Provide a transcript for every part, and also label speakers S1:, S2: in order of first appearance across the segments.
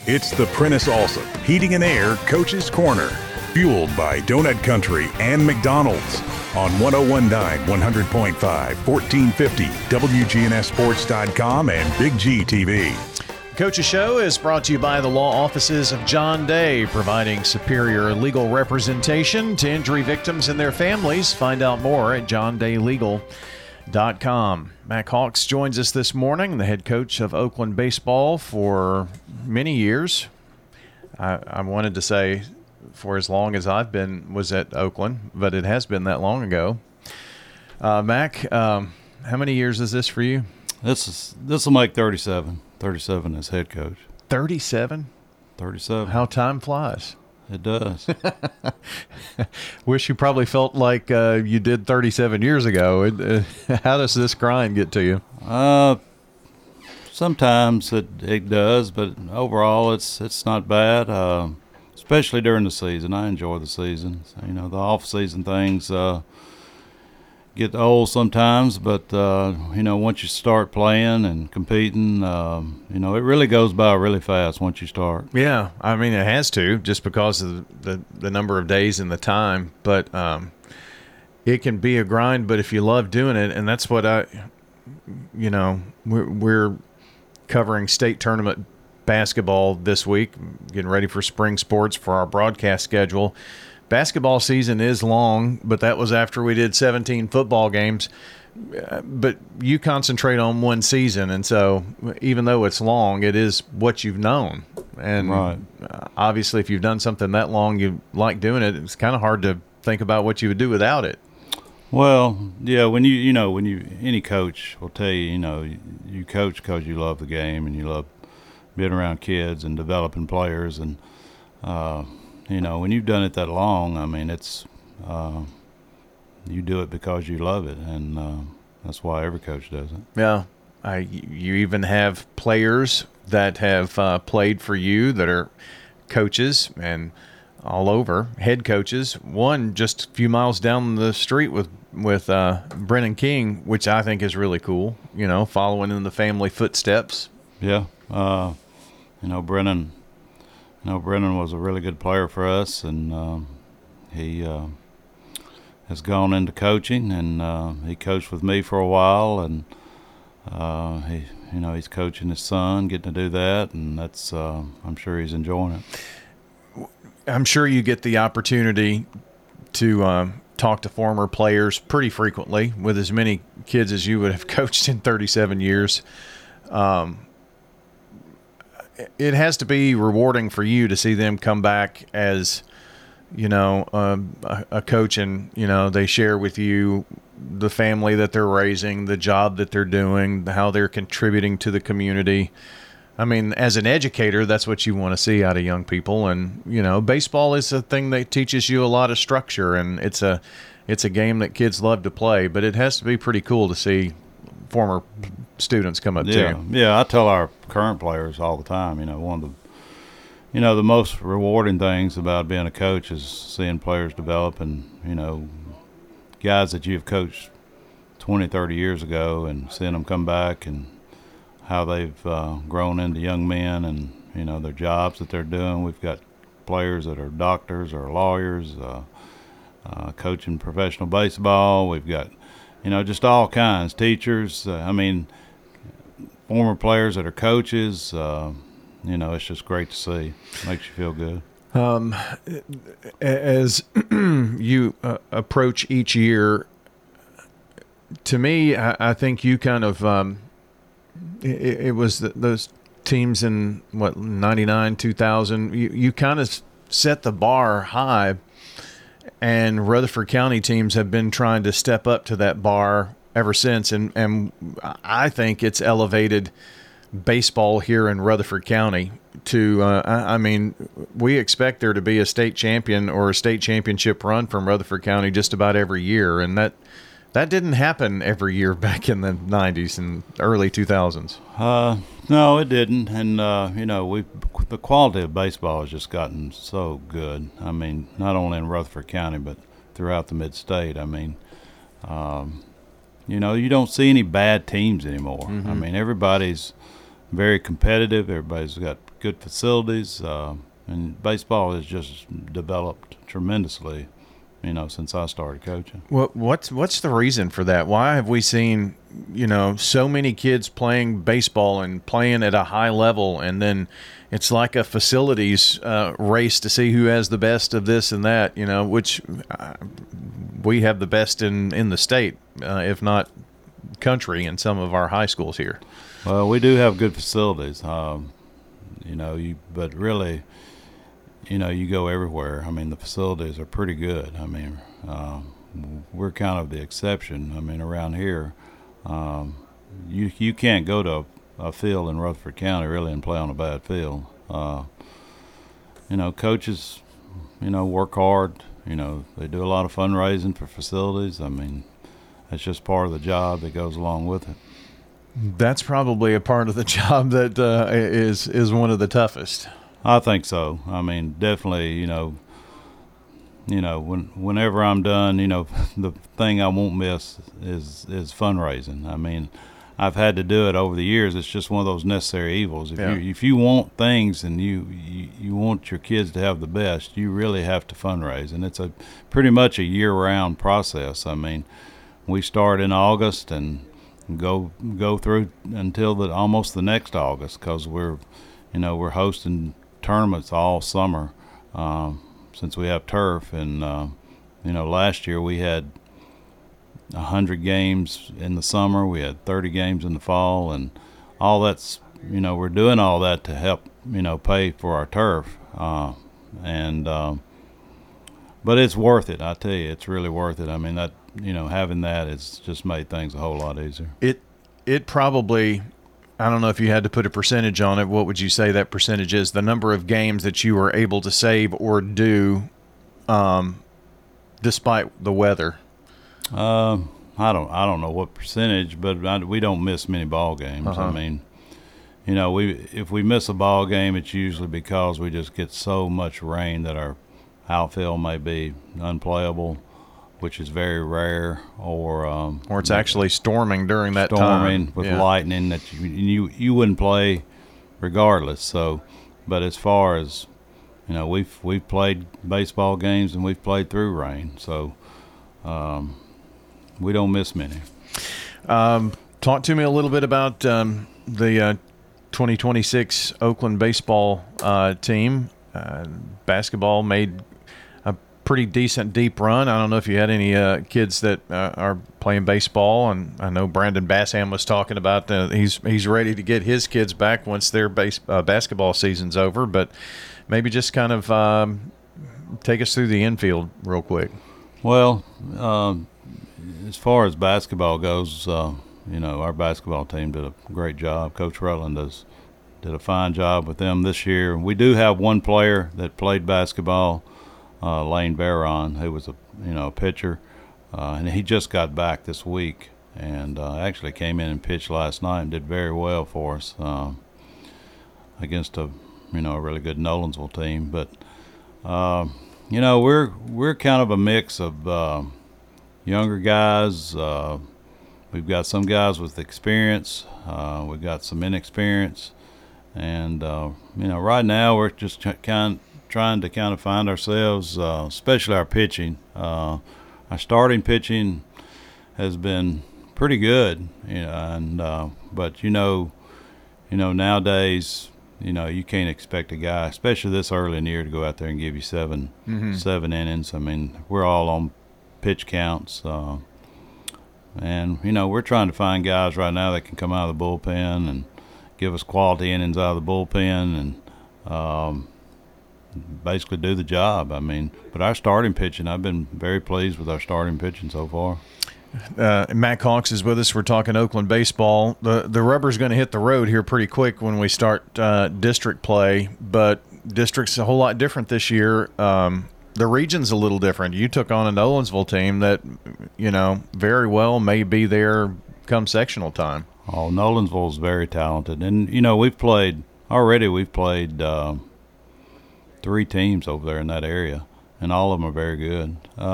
S1: It's the Prentice Allsup Heating and Air Coach's Corner, fueled by Donut Country and McDonald's on 101.9, 100.5, 1450, WGNSSports.com, and Big G TV.
S2: Coach's Show is brought to you by the law offices of John Day, providing superior legal representation to injury victims and their families. Find out more at johndaylegal.com. Mac Hawks joins us this morning, the head coach of Oakland baseball for many years. I wanted to say for as long as I've was at Oakland, but it has been that long ago. Mac, how many years is this for you?
S3: This will make 37. 37 as head coach.
S2: 37?
S3: 37.
S2: How time flies.
S3: It does.
S2: Wish you probably felt like you did 37 years ago. How does this grind get to you?
S3: Sometimes it does, but overall it's not bad, especially during the season. I enjoy the season. So, the off-season things get old sometimes, but, once you start playing and competing, it really goes by really fast once you start.
S2: Yeah, I mean, it has to, just because of the number of days and the time. But it can be a grind, but if you love doing it, and that's what we're covering state tournament basketball this week, getting ready for spring sports for our broadcast schedule. Basketball season is long, but that was after we did 17 football games. But you concentrate on one season, and so even though it's long, it is what you've known. And
S3: right.
S2: Obviously, if you've done something that long, you like doing it, it's kind of hard to think about what you would do without it.
S3: Well, yeah, any coach will tell you, you coach because you love the game and you love being around kids and developing players. And, when you've done it that long, I mean, it's you do it because you love it, and that's why every coach does it.
S2: Yeah. You even have players that have played for you that are coaches and all over, head coaches. One just a few miles down the street with Brennan King, which I think is really cool, following in the family footsteps.
S3: Yeah. Brennan was a really good player for us, and he has gone into coaching, and he coached with me for a while, and he's coaching his son, getting to do that, and that's I'm sure he's enjoying it.
S2: I'm sure you get the opportunity to talk to former players pretty frequently, with as many kids as you would have coached in 37 years. It has to be rewarding for you to see them come back as, a coach, and, they share with you the family that they're raising, the job that they're doing, how they're contributing to the community. I mean, as an educator, that's what you want to see out of young people. And, baseball is a thing that teaches you a lot of structure, and it's a game that kids love to play. But it has to be pretty cool to see former students come up to you.
S3: Yeah, I tell our current players all the time, one of the most rewarding things about being a coach is seeing players develop, and, guys that you've coached 20, 30 years ago, and seeing them come back and how they've grown into young men, and their jobs that they're doing. We've got players that are doctors or lawyers, coaching professional baseball. We've got just all kinds, teachers. Former players that are coaches. It's just great to see. Makes you feel good.
S2: As you approach each year, to me, I think you kind of it was those teams in 99, 2000. You kind of set the bar high, and Rutherford County teams have been trying to step up to that bar ever since, and I think it's elevated baseball here in Rutherford County to we expect there to be a state champion or a state championship run from Rutherford County just about every year, and that didn't happen every year back in the 90s and early 2000s.
S3: No, it didn't, and the quality of baseball has just gotten so good. I mean, not only in Rutherford County but throughout the mid-state. You don't see any bad teams anymore. Mm-hmm. Everybody's very competitive. Everybody's got good facilities, and baseball has just developed tremendously, since I started coaching.
S2: What's the reason for that? Why have we seen, so many kids playing baseball and playing at a high level, and then it's like a facilities race to see who has the best of this and that, which we have the best in the state, if not country, in some of our high schools here.
S3: Well, we do have good facilities, but really, you go everywhere. I mean, the facilities are pretty good. I mean, we're kind of the exception. I mean, around here, you can't go to a field in Rutherford County really and play on a bad field. Coaches, work hard. They do a lot of fundraising for facilities. I mean, that's just part of the job that goes along with it.
S2: That's probably a part of the job that is one of the toughest.
S3: I think so. I mean, definitely, whenever I'm done, the thing I won't miss is fundraising. I mean, I've had to do it over the years. It's just one of those necessary evils. If you want things and you want your kids to have the best, you really have to fundraise, and it's pretty much a year-round process. I mean, we start in August and go through until almost the next August, because we're hosting tournaments all summer since we have turf, and last year we had 100 games in the summer, we had 30 games in the fall, and all that's we're doing all that to help pay for our turf, but it's worth it. I tell you, it's really worth it. I mean, that having that has just made things a whole lot easier.
S2: It probably, I don't know if you had to put a percentage on it, what would you say that percentage is? The number of games that you were able to save or do despite the weather?
S3: I don't know what percentage, but we don't miss many ball games. I mean, if we miss a ball game, it's usually because we just get so much rain that our outfield may be unplayable, which is very rare, or
S2: it's actually storming during that time.
S3: Storming with lightning that you wouldn't play regardless. So, but as far as we've played baseball games and we've played through rain, so we don't miss many.
S2: Talk to me a little bit about the 2026 Oakland baseball team. Basketball made a pretty decent deep run. I don't know if you had any kids that are playing baseball, and I know Brandon Bassham was talking about he's ready to get his kids back once their basketball season's over, but maybe just kind of take us through the infield real quick.
S3: Well, as far as basketball goes, our basketball team did a great job. Coach Rutland did a fine job with them this year. We do have one player that played basketball, Lane Barron, who was a pitcher, and he just got back this week, and actually came in and pitched last night and did very well for us against a really good Nolensville team. But we're kind of a mix of younger guys. We've got some guys with experience. We've got some inexperience. And, right now we're just trying to find ourselves, especially our pitching. Our starting pitching has been pretty good, but nowadays, you can't expect a guy, especially this early in the year, to go out there and give you seven innings. I mean, we're all on pitch counts, and we're trying to find guys right now that can come out of the bullpen and give us quality innings out of the bullpen and basically do the job. I mean, but our starting pitching, I've been very pleased with our starting pitching so far.
S2: Matt Cox is with us. We're talking Oakland baseball. The rubber's going to hit the road here pretty quick when we start district play, but district's a whole lot different this year. The region's a little different. You took on a Nolensville team that, very well may be there come sectional time.
S3: Oh, Nolensville's very talented. And, we've played 3 teams over there in that area, and all of them are very good.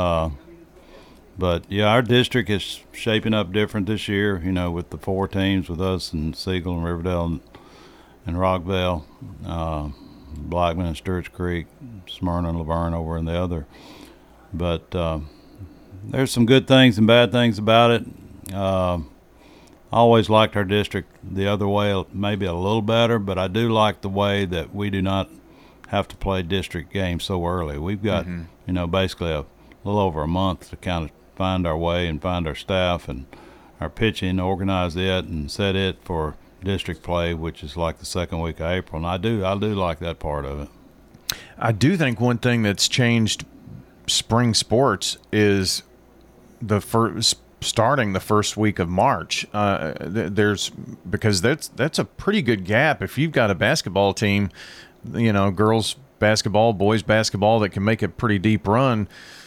S3: But, yeah, our district is shaping up different this year, with the 4 teams with us and Siegel and Riverdale. and Rockville, Blackman and Stewart's Creek, Smyrna and Laverne over in the other. But there's some good things and bad things about it. I always liked our district the other way, maybe a little better, but I do like the way that we do not have to play district games so early. We've got, basically a little over a month to kind of find our way and find our staff and our pitching, organize it and set it for district play, which is like the second week of April. And I do like that part of it.
S2: I do think one thing that's changed spring sports is starting the first week of March. Because that's a pretty good gap. If you've got a basketball team, girls basketball, boys basketball that can make a pretty deep run,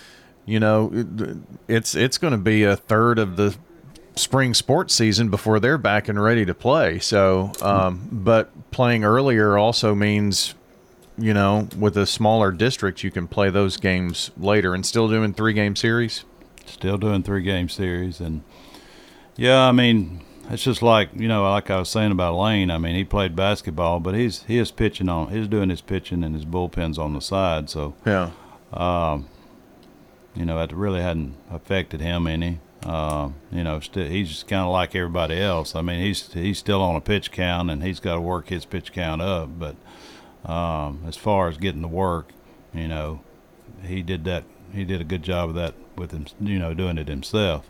S2: it's going to be a third of the spring sports season before they're back and ready to play. So, but playing earlier also means, with a smaller district, you can play those games later and still doing 3-game series.
S3: Still doing 3-game series. And yeah, I mean, it's just like, like I was saying about Lane. I mean, he played basketball, but he's doing his pitching and his bullpens on the side. So,
S2: yeah.
S3: It really hadn't affected him any. He's just kind of like everybody else. I mean, he's still on a pitch count, and he's got to work his pitch count up. But as far as getting to work, he did that. He did a good job of that with him, doing it himself.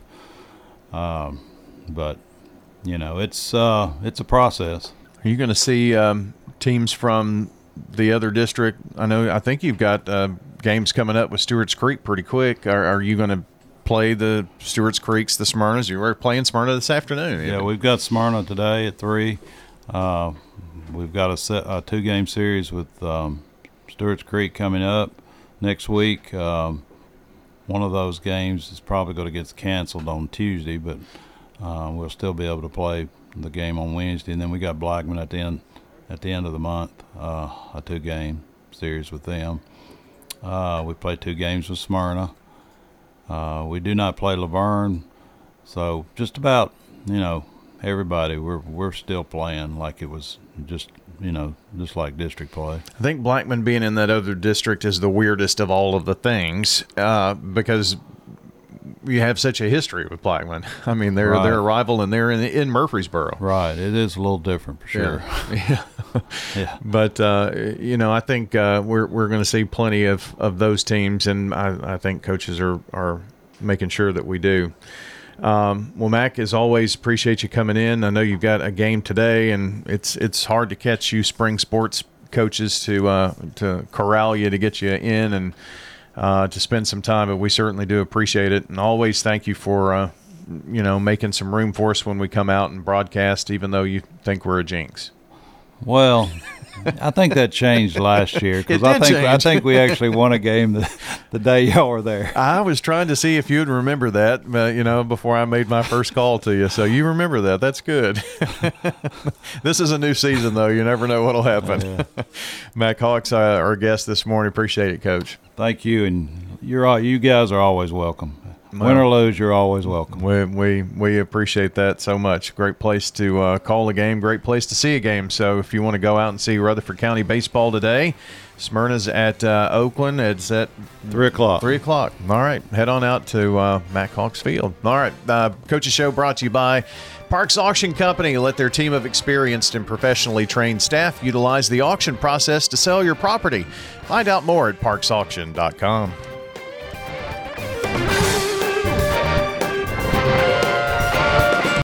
S3: But it's a process.
S2: Are you going to see teams from the other district? I think you've got games coming up with Stewart's Creek pretty quick. Are you going to play the Stewart's Creeks, the Smyrnas? You were playing Smyrna this afternoon.
S3: Yeah, we've got Smyrna today at 3. We've got a 2-game series with Stewart's Creek coming up next week. One of those games is probably going to get canceled on Tuesday, but we'll still be able to play the game on Wednesday. And then we got Blackman at the end of the month, a 2-game series with them. We play 2 games with Smyrna. We do not play Laverne, so just about everybody we're still playing like it was just like district play.
S2: I think Blackman being in that other district is the weirdest of all of the things because you have such a history with Blackman. I mean, they're a rival, and they're in Murfreesboro.
S3: Right. It is a little different for sure.
S2: Yeah. Yeah. But I think we're going to see plenty of those teams, and I think coaches are making sure that we do. Well, Mac, as always, appreciate you coming in. I know you've got a game today, and it's hard to catch you spring sports coaches to corral you to get you in and to spend some time, but we certainly do appreciate it. And always thank you for making some room for us when we come out and broadcast, even though you think we're a jinx.
S3: Well, I think that changed last year because I think we actually won a game the day y'all were there.
S2: I was trying to see if you'd remember that, before I made my first call to you. So you remember that. That's good. This is a new season, though. You never know what'll happen. Yeah. Mac Hawks, our guest this morning. Appreciate it, Coach.
S3: Thank you, and you guys are always welcome. Win or lose, you're always welcome.
S2: We appreciate that so much. Great place to call a game, great place to see a game. So if you want to go out and see Rutherford County baseball today, Smyrna's at Oakland. It's at
S3: 3 o'clock.
S2: 3 o'clock. All right. Head on out to Mac Hawks Field. All right. Coach's Show brought to you by Parks Auction Company. Let their team of experienced and professionally trained staff utilize the auction process to sell your property. Find out more at parksauction.com.